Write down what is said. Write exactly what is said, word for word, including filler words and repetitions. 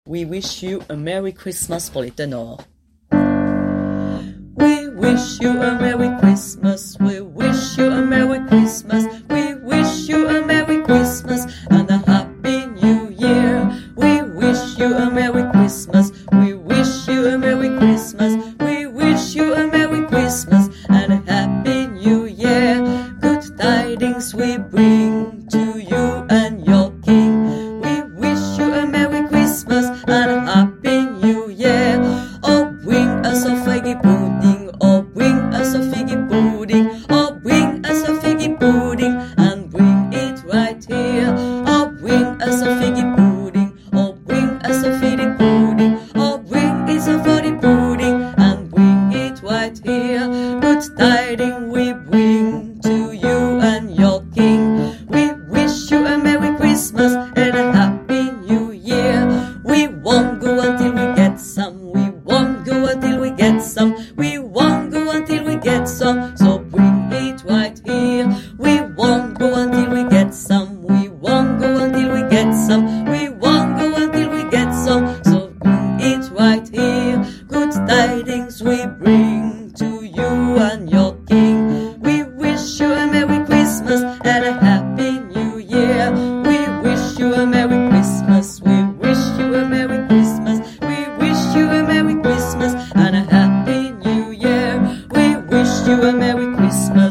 We wish you a Merry Christmas for Little Noah. We wish you a Merry Christmas. We wish you a Merry Christmas. We wish you a Merry Christmas and a Happy New Year. We wish you a Merry Christmas. We wish you a Merry Christmas. We wish you a Merry Christmas and a Happy New Year. Good tidings we bring to you and your King. We wish you a Merry Christmas and a Happy New Year. Oh, bring us a figgy pudding. Oh, bring us a figgy pudding. Oh, bring us a figgy pudding and bring it right here. Oh, bring us a figgy pudding. Oh, bring us a figgy pudding. Oh, bring us a figgy pudding and bring it right here. Good tidings we bring to you and your King. We wish you a Merry Christmas and a Happy New Year. We won't go until we get some. We won't go until we get some. We won't go until we get some. So bring it right here. We won't go until we get some. We won't go until we get some. We won't go until we get some. So bring it right here. Good tidings we bring to you and your King. We wish you a Merry Christmas and a Happy New Year. We wish you a Merry Christmas. We wish you a Merry Christmas. We wish you a Merry Christmas and a Happy New Year. We wish you a Merry Christmas.